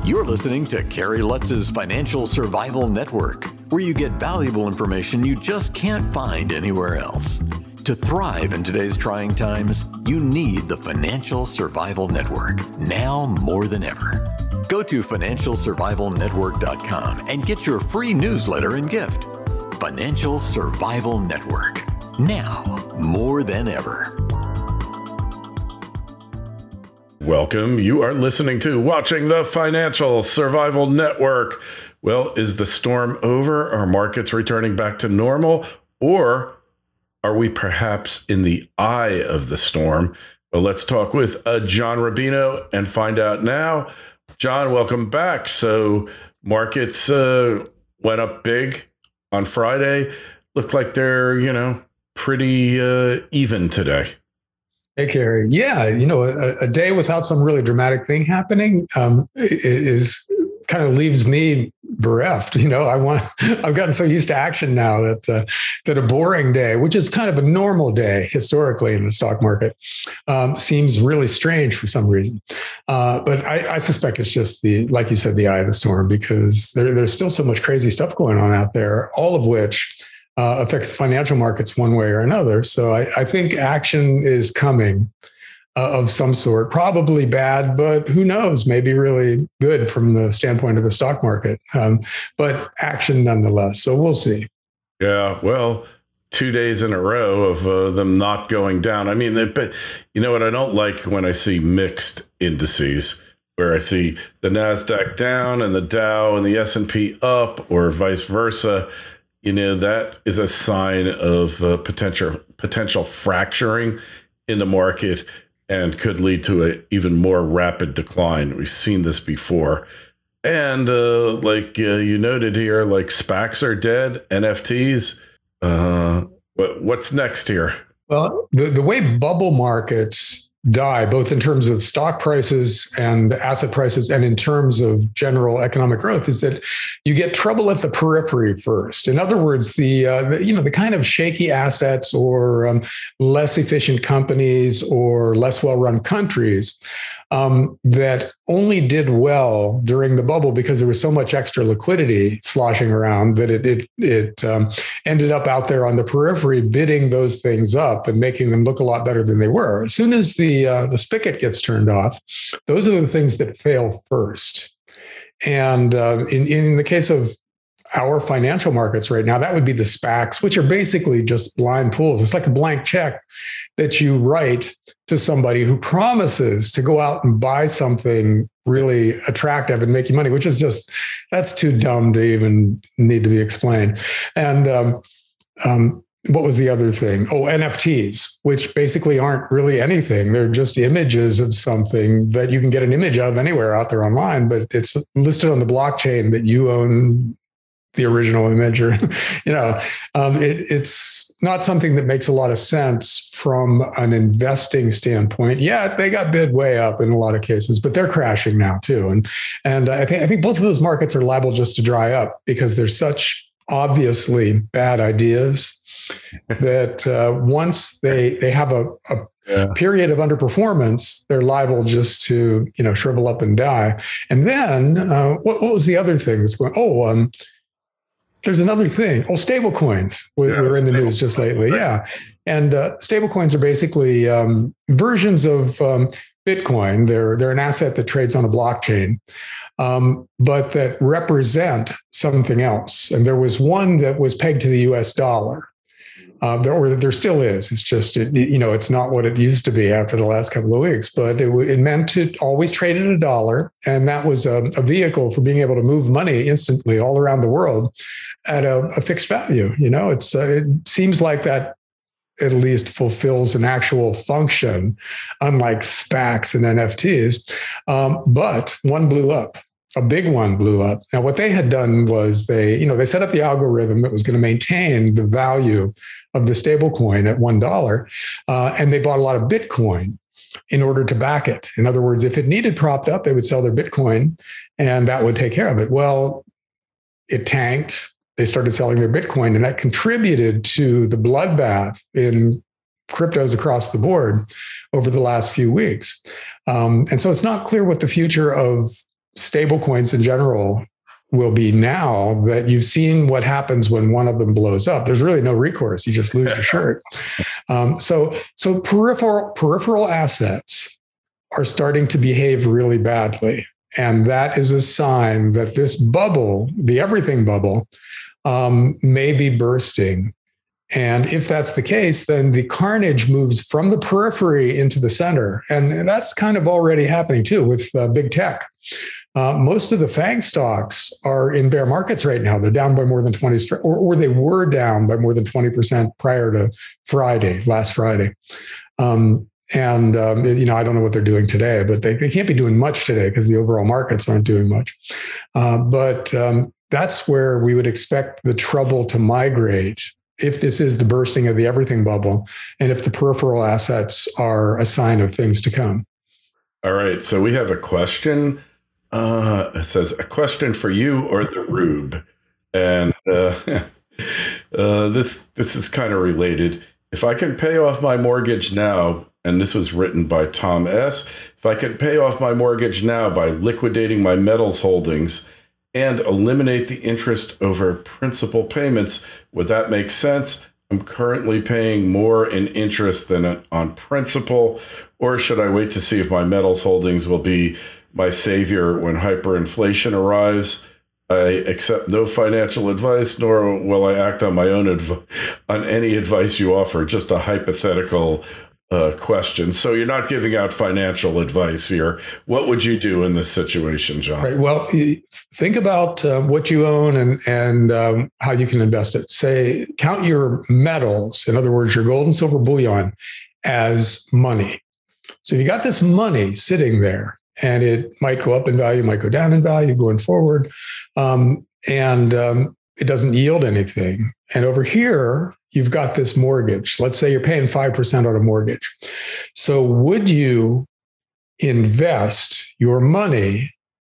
You're listening to Kerry Lutz's Financial Survival Network, where you get valuable information you just can't find anywhere else. To thrive in today's trying times, you need the Financial Survival Network, now more than ever. Go to financialsurvivalnetwork.com and get your free newsletter and gift. Financial Survival Network, now more than ever. Welcome. You are listening to Watching the Financial Survival Network. Well, is the storm over? Are markets returning back to normal? Or are we perhaps in the eye of the storm? Well, let's talk with John Rubino and find out now. John, welcome back. So markets went up big on Friday. Looked like they're, pretty even today. Hey, Kerry. Yeah, a day without some really dramatic thing happening is kind of leaves me bereft. I've gotten so used to action now that a boring day, which is kind of a normal day historically in the stock market, seems really strange for some reason. But I suspect it's just like you said, the eye of the storm, because there's still so much crazy stuff going on out there, all of which affects the financial markets one way or another. So I think action is coming of some sort, probably bad, but who knows, maybe really good from the standpoint of the stock market, but action nonetheless. So we'll see. Yeah, well, 2 days in a row of them not going down. I mean, but you know what? I don't like when I see mixed indices, where I see the NASDAQ down and the Dow and the S&P up, or vice versa. That is a sign of potential fracturing in the market and could lead to an even more rapid decline. We've seen this before. And like you noted here, like SPACs are dead, NFTs. What's next here? Well, the way bubble markets die, both in terms of stock prices and asset prices, and in terms of general economic growth, is that you get trouble at the periphery first. In other words, the kind of shaky assets or less efficient companies or less well-run countries that only did well during the bubble because there was so much extra liquidity sloshing around that it ended up out there on the periphery, bidding those things up and making them look a lot better than they were. As soon as the spigot gets turned off, those are the things that fail first. And in the case of our financial markets right now, that would be the SPACs, which are basically just blind pools. It's like a blank check that you write to somebody who promises to go out and buy something really attractive and make you money, which is that's too dumb to even need to be explained. And what was the other thing? Oh, NFTs, which basically aren't really anything. They're just images of something that you can get an image of anywhere out there online, but it's listed on the blockchain that you own the original image, or it's not something that makes a lot of sense from an investing standpoint. Yeah, they got bid way up in a lot of cases, but they're crashing now too. And I think both of those markets are liable just to dry up because they're such obviously bad ideas that once they have a period of underperformance, they're liable just to shrivel up and die. And then what was the other thing that's going? There's another thing. stable coins were in the news just lately. Yeah. And stable coins are basically versions of Bitcoin. They're an asset that trades on a blockchain, but that represent something else. And there was one that was pegged to the US dollar. There still is. It's just, it's not what it used to be after the last couple of weeks, but it meant to always trade at $1. And that was a vehicle for being able to move money instantly all around the world at a fixed value. It seems like that at least fulfills an actual function, unlike SPACs and NFTs. But one blew up. A big one blew up. Now, what they had done was they set up the algorithm that was going to maintain the value of the stable coin at $1. And they bought a lot of Bitcoin in order to back it. In other words, if it needed propped up, they would sell their Bitcoin and that would take care of it. Well, it tanked. They started selling their Bitcoin, and that contributed to the bloodbath in cryptos across the board over the last few weeks. And so it's not clear what the future of stable coins in general will be now that you've seen what happens when one of them blows up. There's really no recourse. You just lose your shirt. So peripheral assets are starting to behave really badly. And that is a sign that this bubble, the everything bubble, may be bursting. And if that's the case, then the carnage moves from the periphery into the center. And that's kind of already happening too with big tech. Most of the FANG stocks are in bear markets right now. They're down by more than 20, or they were down by more than 20% prior to last Friday. I don't know what they're doing today, but they can't be doing much today because the overall markets aren't doing much. But that's where we would expect the trouble to migrate if this is the bursting of the everything bubble, and if the peripheral assets are a sign of things to come. All right. So we have a question. It says, a question for you or the Rube. And this is kind of related. If I can pay off my mortgage now, and this was written by Tom S., if I can pay off my mortgage now by liquidating my metals holdings and eliminate the interest over principal payments, would that make sense? I'm currently paying more in interest than on principal, or should I wait to see if my metals holdings will be my savior when hyperinflation arrives? I accept no financial advice, nor will I act on my own on any advice you offer. Just a hypothetical question. So you're not giving out financial advice here. What would you do in this situation, John? Right. Well, think about what you own and how you can invest it. Say, count your metals, in other words, your gold and silver bullion, as money. So you got this money sitting there, and it might go up in value, might go down in value going forward, and it doesn't yield anything. And over here, you've got this mortgage. Let's say you're paying 5% on a mortgage. So would you invest your money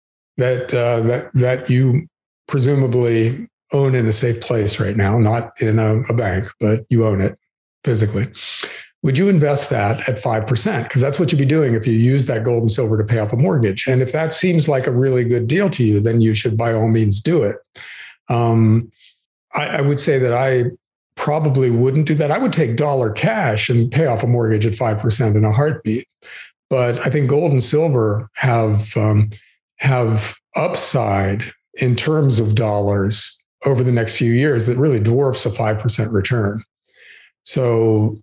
that you presumably own in a safe place right now, not in a bank, but you own it physically? Would you invest that at 5%? Because that's what you'd be doing if you use that gold and silver to pay off a mortgage. And if that seems like a really good deal to you, then you should by all means do it. I would say that I probably wouldn't do that. I would take dollar cash and pay off a mortgage at 5% in a heartbeat. But I think gold and silver have upside in terms of dollars over the next few years that really dwarfs a 5% return. So,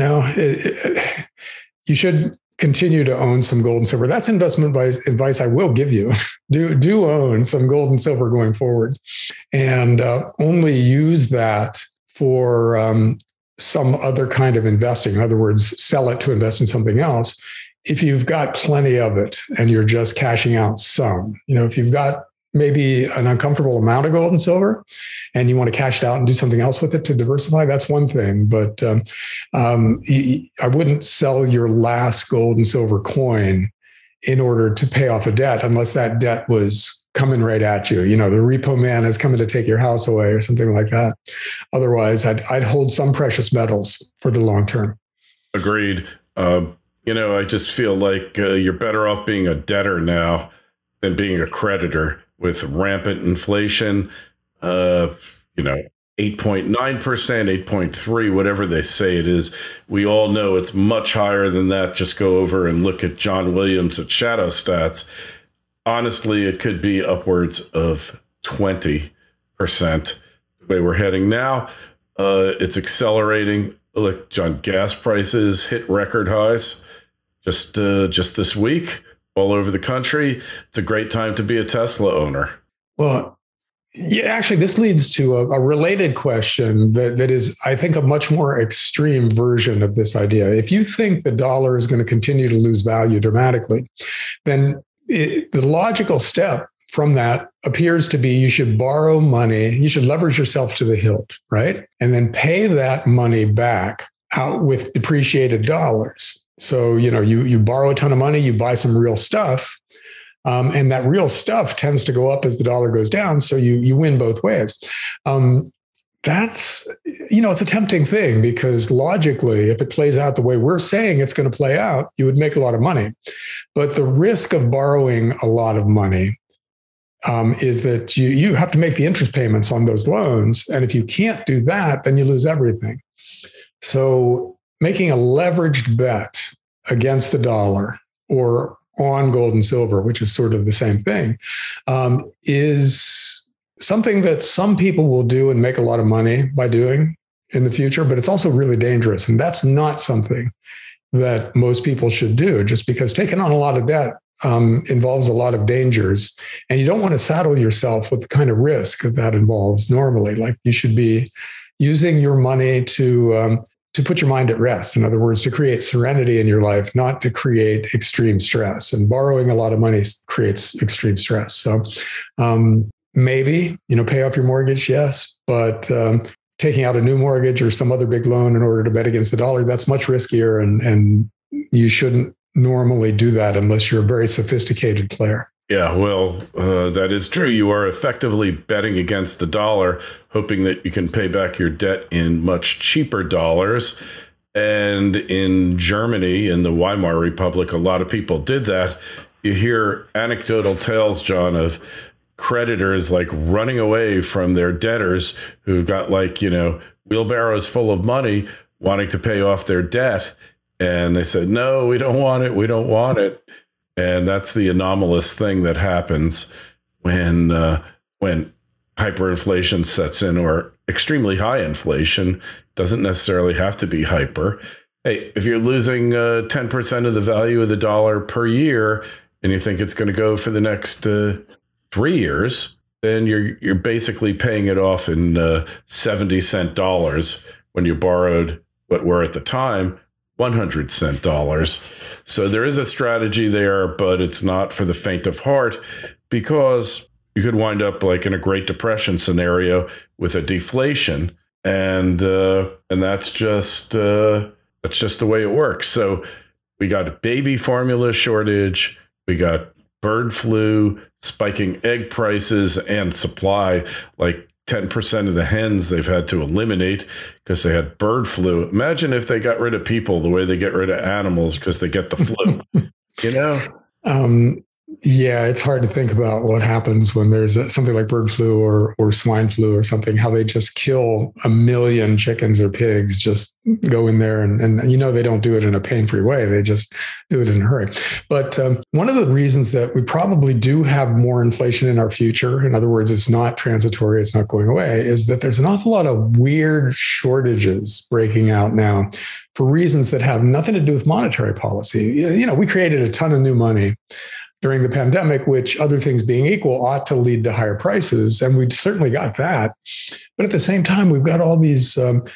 you should continue to own some gold and silver. That's investment advice I will give you. Do own some gold and silver going forward, and only use that for some other kind of investing. In other words, sell it to invest in something else. If you've got plenty of it and you're just cashing out some, if you've got maybe an uncomfortable amount of gold and silver and you want to cash it out and do something else with it to diversify, that's one thing. But I wouldn't sell your last gold and silver coin in order to pay off a debt unless that debt was coming right at you. The repo man is coming to take your house away or something like that. Otherwise, I'd hold some precious metals for the long term. Agreed. I just feel like you're better off being a debtor now than being a creditor. With rampant inflation, 8.9%, 8.3%, whatever they say it is. We all know it's much higher than that. Just go over and look at John Williams at Shadow Stats. Honestly, it could be upwards of 20%. The way we're heading now, it's accelerating. Look, John, gas prices hit record highs just this week. All over the country. It's a great time to be a Tesla owner. Well, yeah, actually, this leads to a related question that is, I think, a much more extreme version of this idea. If you think the dollar is going to continue to lose value dramatically, then the logical step from that appears to be you should borrow money, you should leverage yourself to the hilt, right? And then pay that money back out with depreciated dollars. So, you borrow a ton of money, you buy some real stuff, and that real stuff tends to go up as the dollar goes down. So you win both ways. That's, it's a tempting thing because logically, if it plays out the way we're saying it's going to play out, you would make a lot of money. But the risk of borrowing a lot of money is that you have to make the interest payments on those loans. And if you can't do that, then you lose everything. So making a leveraged bet against the dollar or on gold and silver, which is sort of the same thing, is something that some people will do and make a lot of money by doing in the future, but it's also really dangerous. And that's not something that most people should do, just because taking on a lot of debt involves a lot of dangers. And you don't want to saddle yourself with the kind of risk that involves normally. Like, you should be using your money to put your mind at rest. In other words, to create serenity in your life, not to create extreme stress. And borrowing a lot of money creates extreme stress. So maybe, pay off your mortgage, yes, but taking out a new mortgage or some other big loan in order to bet against the dollar, that's much riskier. And you shouldn't normally do that unless you're a very sophisticated player. Yeah, well, that is true. You are effectively betting against the dollar, hoping that you can pay back your debt in much cheaper dollars. And in Germany, in the Weimar Republic, a lot of people did that. You hear anecdotal tales, John, of creditors like running away from their debtors who got wheelbarrows full of money wanting to pay off their debt. And they said, no, we don't want it. We don't want it. And that's the anomalous thing that happens when hyperinflation sets in, or extremely high inflation. Doesn't necessarily have to be hyper. Hey, if you're losing 10% of the value of the dollar per year, and you think it's going to go for the next 3 years, then you're basically paying it off in 70-cent dollars when you borrowed what were at the time 100-cent dollars. So there is a strategy there, but it's not for the faint of heart, because you could wind up like in a Great Depression scenario with a deflation, and that's just the way it works. So we got a baby formula shortage, we got bird flu, spiking egg prices and supply, like 10% of the hens they've had to eliminate because they had bird flu. Imagine if they got rid of people the way they get rid of animals because they get the flu, Yeah, it's hard to think about what happens when there's something like bird flu or swine flu or something, how they just kill 1 million chickens or pigs, just go in there and they don't do it in a pain-free way. They just do it in a hurry. But one of the reasons that we probably do have more inflation in our future, in other words, it's not transitory, it's not going away, is that there's an awful lot of weird shortages breaking out now for reasons that have nothing to do with monetary policy. We created a ton of new money during the pandemic, which, other things being equal, ought to lead to higher prices. And we certainly got that. But at the same time, we've got all these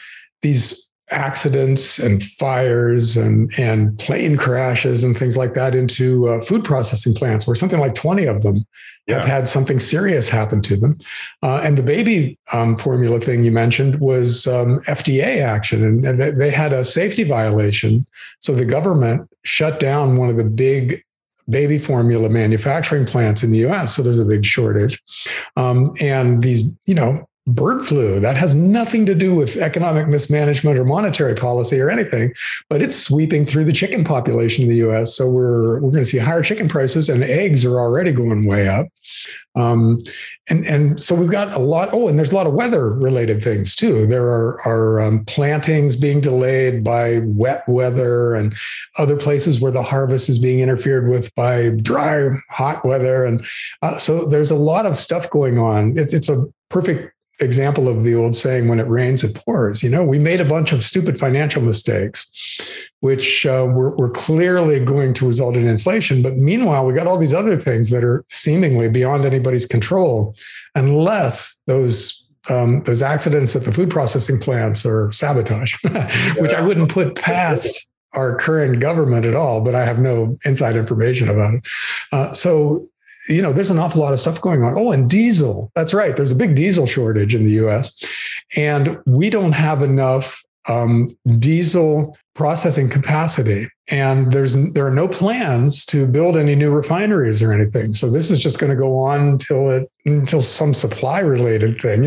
accidents and fires and plane crashes and things like that into food processing plants, where something like 20 of them have had something serious happen to them. And the baby formula thing you mentioned was FDA action, and they had a safety violation. So the government shut down one of the big baby formula manufacturing plants in the US. So there's a big shortage. And these, bird flu, that has nothing to do with economic mismanagement or monetary policy or anything, but it's sweeping through the chicken population in the US. So we're going to see higher chicken prices, and eggs are already going way up. And so we've got a lot. Oh, and there's a lot of weather related things too. There are plantings being delayed by wet weather, and other places where the harvest is being interfered with by dry, hot weather. And so there's a lot of stuff going on. It's a perfect example of the old saying, when it rains, it pours. We made a bunch of stupid financial mistakes, which were clearly going to result in inflation. But meanwhile, we got all these other things that are seemingly beyond anybody's control, unless those accidents at the food processing plants are sabotage, which I wouldn't put past our current government at all, but I have no inside information about it. So there's an awful lot of stuff going on. Oh, and diesel. That's right. There's a big diesel shortage in the US, and we don't have enough diesel processing capacity. And there are no plans to build any new refineries or anything. So this is just going to go on until some supply related thing,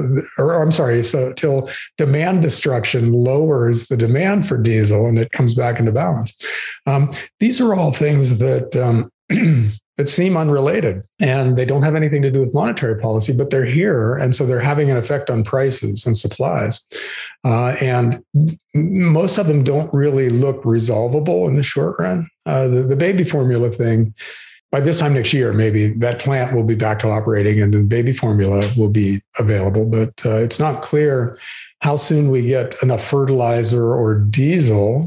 till demand destruction lowers the demand for diesel and it comes back into balance. These are all things that that seem unrelated, and they don't have anything to do with monetary policy, but they're here. And so they're having an effect on prices and supplies. And most of them don't really look resolvable in the short run. The baby formula thing, by this time next year, maybe that plant will be back to operating and the baby formula will be available. But it's not clear how soon we get enough fertilizer or diesel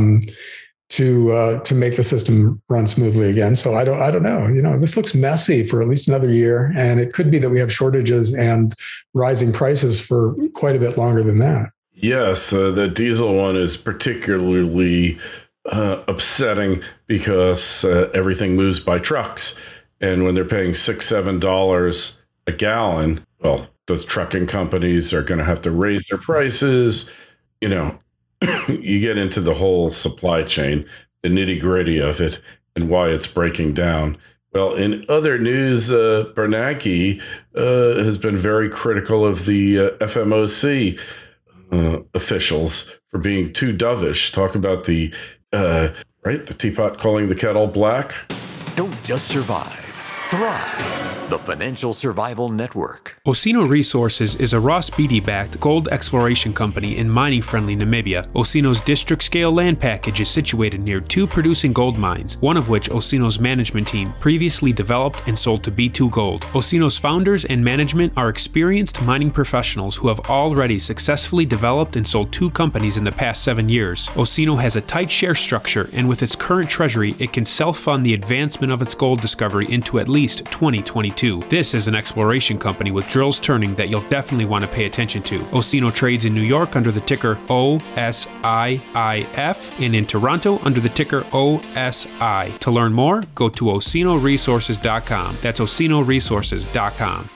to make the system run smoothly again. So I don't know. This looks messy for at least another year, and it could be that we have shortages and rising prices for quite a bit longer than that. Yes, the diesel one is particularly upsetting because everything moves by trucks, and when they're paying $6-7 a gallon, well, those trucking companies are going to have to raise their prices. You get into the whole supply chain, the nitty gritty of it, and why it's breaking down. Well, in other news, Bernanke has been very critical of the FMOC officials for being too dovish. Talk about the teapot calling the kettle black. Don't just survive, thrive. The Financial Survival Network. Osino Resources is a Ross Beatty-backed gold exploration company in mining-friendly Namibia. Osino's district-scale land package is situated near 2 producing gold mines, one of which Osino's management team previously developed and sold to B2 Gold. Osino's founders and management are experienced mining professionals who have already successfully developed and sold 2 companies in the past 7 years. Osino has a tight share structure, and with its current treasury, it can self-fund the advancement of its gold discovery into at least 2022. This is an exploration company with drills turning that you'll definitely want to pay attention to. Osino trades in New York under the ticker OSIIF and in Toronto under the ticker OSI. To learn more, go to osinoresources.com. That's osinoresources.com.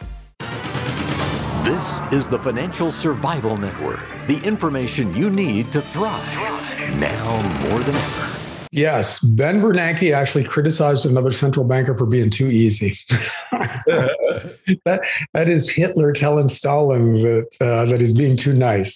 This is the Financial Survival Network, the information you need to thrive now more than ever. Yes, Ben Bernanke actually criticized another central banker for being too easy. That is Hitler telling Stalin that he's being too nice.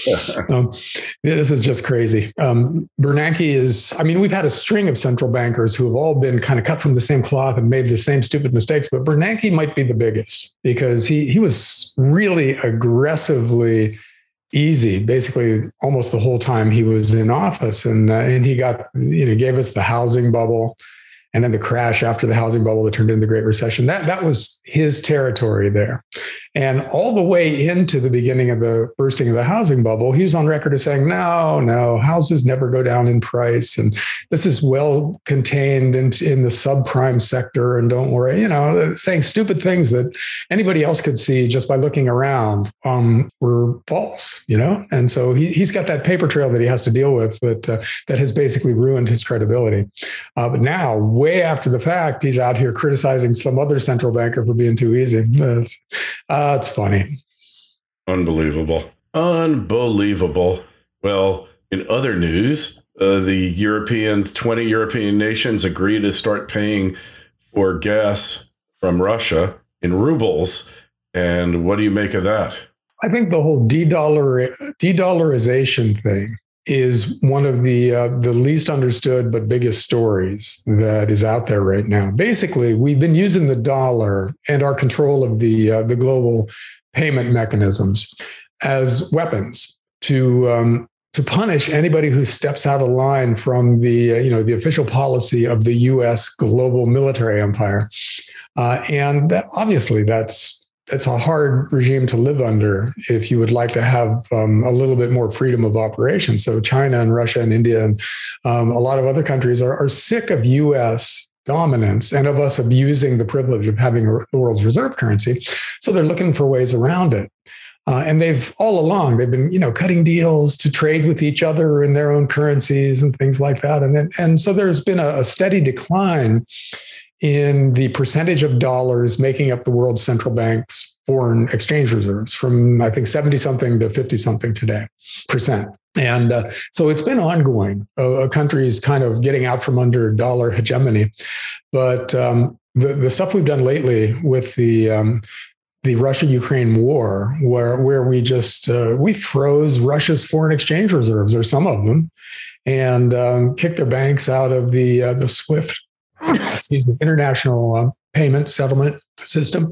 This is just crazy. Bernanke is. We've had a string of central bankers who have all been kind of cut from the same cloth and made the same stupid mistakes, but Bernanke might be the biggest because he was really aggressively easy, basically almost the whole time he was in office, and he got gave us the housing bubble, and then the crash after the housing bubble that turned into the Great Recession. That was his territory there, and all the way into the beginning of the bursting of the housing bubble, he was on record as saying, "No, houses never go down in price, and this is well contained in the subprime sector, and don't worry." Saying stupid things that anybody else could see just by looking around were false. And so he's got that paper trail that he has to deal with, that has basically ruined his credibility. But now, way after the fact, he's out here criticizing some other central banker for being too easy. It's funny. Unbelievable. Well, in other news, the 20 European nations agree to start paying for gas from Russia in rubles. And what do you make of that? I think the whole de-dollarization thing is one of the least understood but biggest stories that is out there right now. Basically, we've been using the dollar and our control of the global payment mechanisms as weapons to punish anybody who steps out of line from the official policy of the U.S. global military empire, and obviously that's a hard regime to live under if you would like to have a little bit more freedom of operation. So China and Russia and India and a lot of other countries are sick of U.S. dominance and of us abusing the privilege of having the world's reserve currency. So they're looking for ways around it. And they've all along, they've been, cutting deals to trade with each other in their own currencies and things like that. And so there's been a steady decline in the percentage of dollars making up the world's central bank's foreign exchange reserves from, I think, 70-something to 50-something today percent. And so it's been ongoing. Countries kind of getting out from under dollar hegemony. But the stuff we've done lately with the Russia-Ukraine war, where we just we froze Russia's foreign exchange reserves, or some of them, and kicked their banks out of the SWIFT excuse me, international payment settlement system.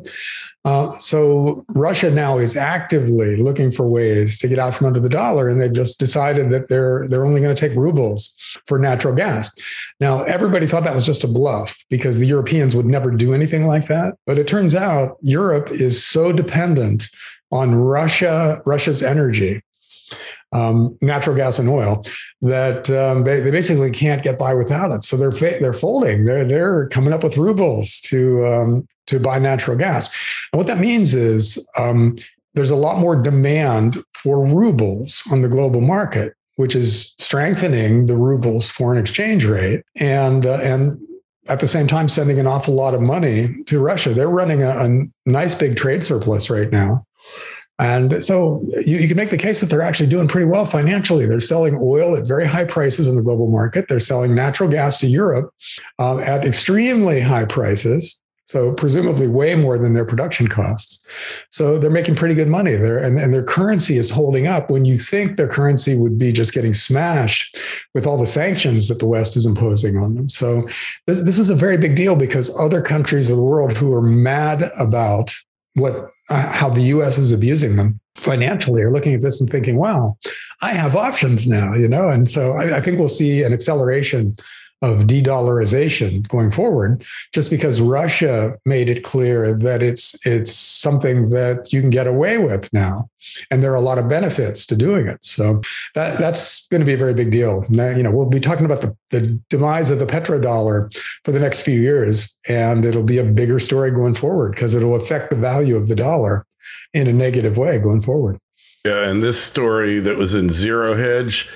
So Russia now is actively looking for ways to get out from under the dollar, and they've just decided that they're only going to take rubles for natural gas. Now, everybody thought that was just a bluff because the Europeans would never do anything like that. But it turns out Europe is so dependent on Russia's energy, natural gas and oil, that they basically can't get by without it. So they're folding. They're coming up with rubles to buy natural gas. And what that means is there's a lot more demand for rubles on the global market, which is strengthening the ruble's foreign exchange rate and at the same time sending an awful lot of money to Russia. They're running a nice big trade surplus right now. And so you can make the case that they're actually doing pretty well financially. They're selling oil at very high prices in the global market. They're selling natural gas to Europe at extremely high prices. So presumably way more than their production costs. So they're making pretty good money there, and their currency is holding up when you think their currency would be just getting smashed with all the sanctions that the West is imposing on them. So this is a very big deal because other countries of the world who are mad about how the U.S. is abusing them financially are looking at this and thinking, wow, I have options now, And so I think we'll see an acceleration of de-dollarization going forward, just because Russia made it clear that it's something that you can get away with now, and there are a lot of benefits to doing it. So that's going to be a very big deal. Now, we'll be talking about the demise of the petrodollar for the next few years, and it'll be a bigger story going forward because it'll affect the value of the dollar in a negative way going forward. Yeah, and this story that was in Zero Hedge,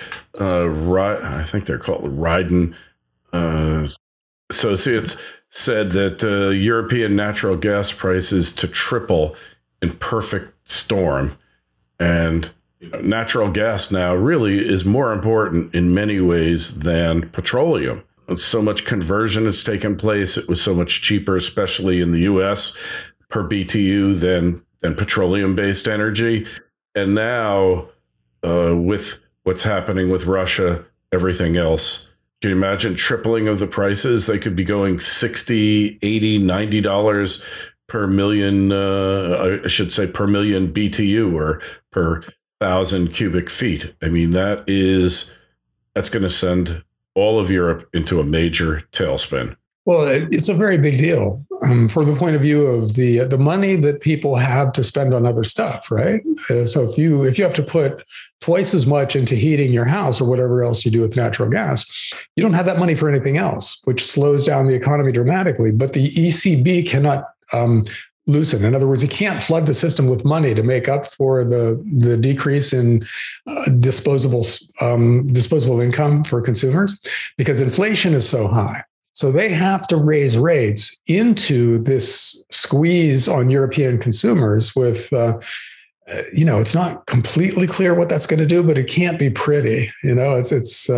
I think they're called Riden Associates, said that European natural gas prices to triple in perfect storm. And natural gas now really is more important in many ways than petroleum. So much conversion has taken place. It was so much cheaper, especially in the U.S. per BTU than petroleum-based energy. And now with what's happening with Russia, everything else, can you imagine tripling of the prices? They could be going $60, $80, $90 per million, I should say per million BTU or per 1,000 cubic feet. I mean, that's going to send all of Europe into a major tailspin. Well, it's a very big deal from the point of view of the money that people have to spend on other stuff, right? So if you have to put twice as much into heating your house or whatever else you do with natural gas, you don't have that money for anything else, which slows down the economy dramatically. But the ECB cannot loosen. In other words, it can't flood the system with money to make up for the decrease in disposable income for consumers because inflation is so high. So they have to raise rates into this squeeze on European consumers with, it's not completely clear what that's going to do, but it can't be pretty. If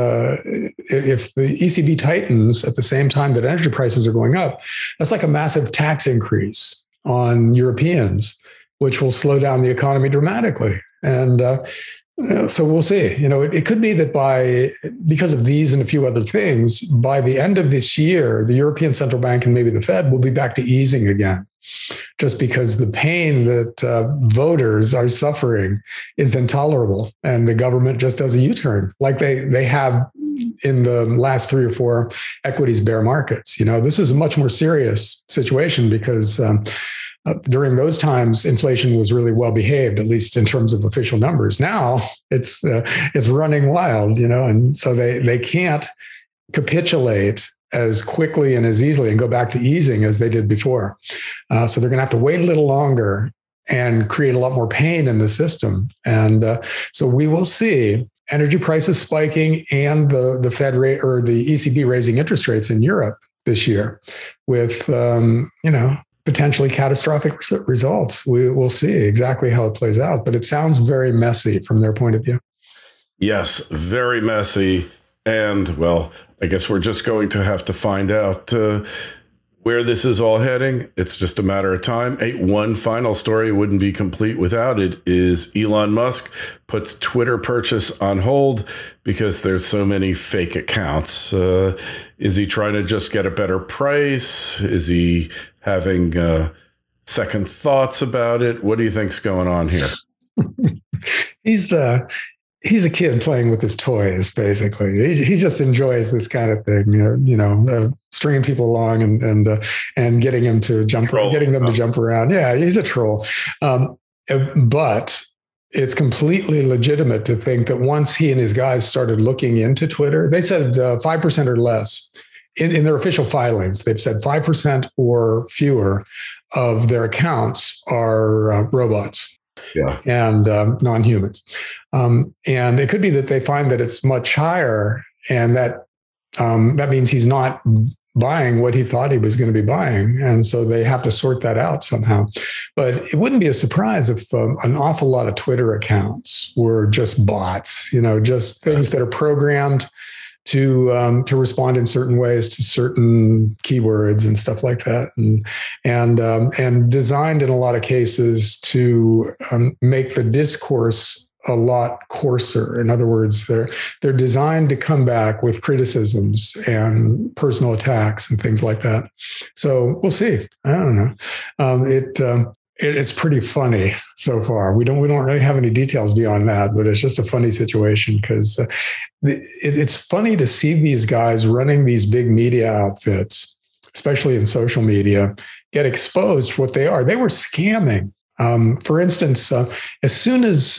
the ECB tightens at the same time that energy prices are going up, that's like a massive tax increase on Europeans, which will slow down the economy dramatically. And so we'll see. It could be that because of these and a few other things, by the end of this year, the European Central Bank and maybe the Fed will be back to easing again, just because the pain that voters are suffering is intolerable, and the government just does a U-turn like they have in the last 3 or 4 equities bear markets. This is a much more serious situation because during those times, inflation was really well behaved, at least in terms of official numbers. Now it's running wild, and so they can't capitulate as quickly and as easily and go back to easing as they did before. So they're going to have to wait a little longer and create a lot more pain in the system. And so we will see energy prices spiking and the Fed rate or the ECB raising interest rates in Europe this year with, potentially catastrophic results. We'll see exactly how it plays out, but it sounds very messy from their point of view. Yes, very messy. And, well, I guess we're just going to have to find out where this is all heading. It's just a matter of time. One final story wouldn't be complete without it is Elon Musk puts Twitter purchase on hold because there's so many fake accounts. Is he trying to just get a better price? Is he having second thoughts about it? What do you think's going on here? He's a kid playing with his toys, basically. He just enjoys this kind of thing, stringing people along and getting them to jump around. Yeah, he's a troll. But it's completely legitimate to think that once he and his guys started looking into Twitter, they said 5% or less in their official filings. They've said 5% or fewer of their accounts are robots. Yeah. And non-humans. And it could be that they find that it's much higher, and that means he's not buying what he thought he was going to be buying. And so they have to sort that out somehow. But it wouldn't be a surprise if an awful lot of Twitter accounts were just bots, just things that are programmed to respond in certain ways to certain keywords and stuff like that, and designed in a lot of cases to make the discourse a lot coarser. In other words, they're designed to come back with criticisms and personal attacks and things like that. So we'll see. I don't know. It's pretty funny so far. We don't really have any details beyond that, but it's just a funny situation because it's funny to see these guys running these big media outfits, especially in social media, get exposed for what they are. They were scamming. For instance, as soon as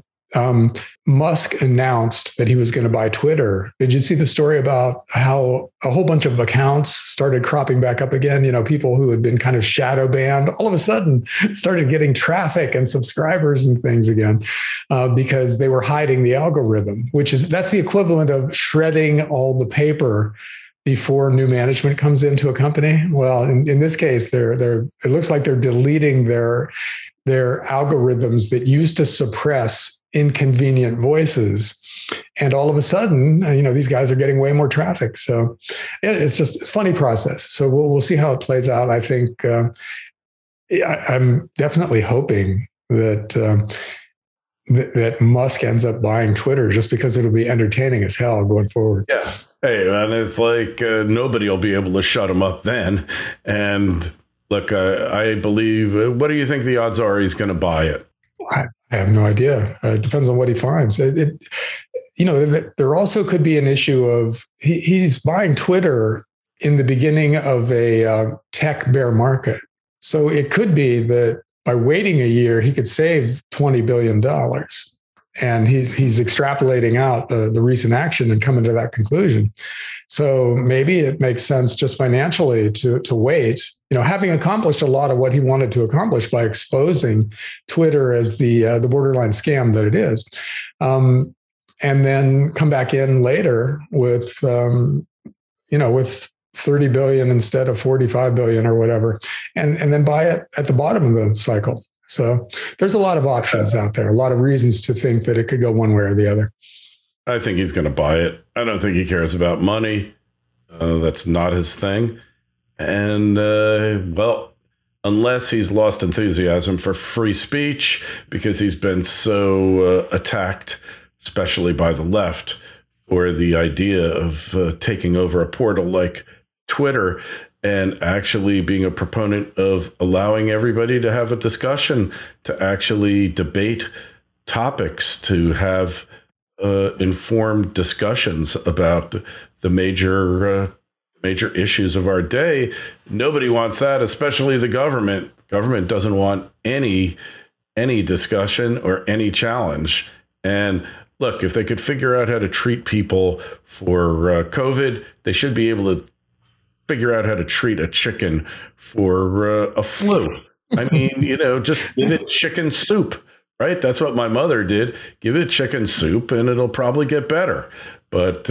Musk announced that he was going to buy Twitter, did you see the story about how a whole bunch of accounts started cropping back up again? People who had been kind of shadow banned all of a sudden started getting traffic and subscribers and things again because they were hiding the algorithm, that's the equivalent of shredding all the paper before new management comes into a company. Well, in this case, it looks like they're deleting their algorithms that used to suppress inconvenient voices, and all of a sudden, these guys are getting way more traffic. So it's a funny process. So we'll see how it plays out. I think I'm definitely hoping that that Musk ends up buying Twitter just because it'll be entertaining as hell going forward. Yeah. Hey, man, it's like nobody will be able to shut him up then. And look, I believe. What do you think the odds are he's going to buy it? I have no idea. It depends on what he finds. There also could be an issue of he's buying Twitter in the beginning of a tech bear market. So it could be that by waiting a year, he could save $20 billion. And he's extrapolating out the recent action and coming to that conclusion. So maybe it makes sense just financially to wait, having accomplished a lot of what he wanted to accomplish by exposing Twitter as the borderline scam that it is, and then come back in later with with 30 billion instead of 45 billion or whatever, and then buy it at the bottom of the cycle. So there's a lot of options out there, a lot of reasons to think that it could go one way or the other. I think he's going to buy it. I don't think he cares about money. That's not his thing. And, unless he's lost enthusiasm for free speech because he's been so attacked, especially by the left, for the idea of taking over a portal like Twitter and actually being a proponent of allowing everybody to have a discussion, to actually debate topics, to have informed discussions about the major issues of our day. Nobody wants that, especially the government. Government doesn't want any discussion or any challenge. And look, if they could figure out how to treat people for COVID, they should be able to figure out how to treat a chicken for a flu. I mean, just give it chicken soup, right? That's what my mother did. Give it chicken soup and it'll probably get better. But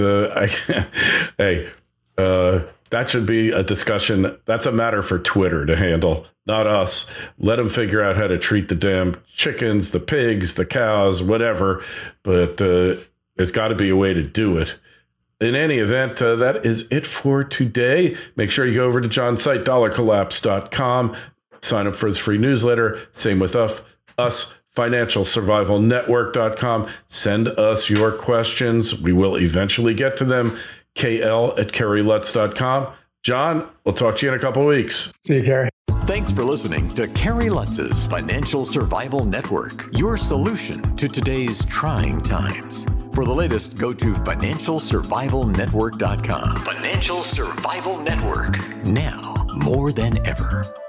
that should be a discussion. That's a matter for Twitter to handle, not us. Let them figure out how to treat the damn chickens, the pigs, the cows, whatever. But there's got to be a way to do it. In any event, that is it for today. Make sure you go over to John's site, dollarcollapse.com. Sign up for his free newsletter. Same with us, financialsurvivalnetwork.com. Send us your questions. We will eventually get to them. KL@KerryLutz.com. John, we'll talk to you in a couple of weeks. See you, Kerry. Thanks for listening to Kerry Lutz's Financial Survival Network, your solution to today's trying times. For the latest, go to financialsurvivalnetwork.com. Financial Survival Network, now more than ever.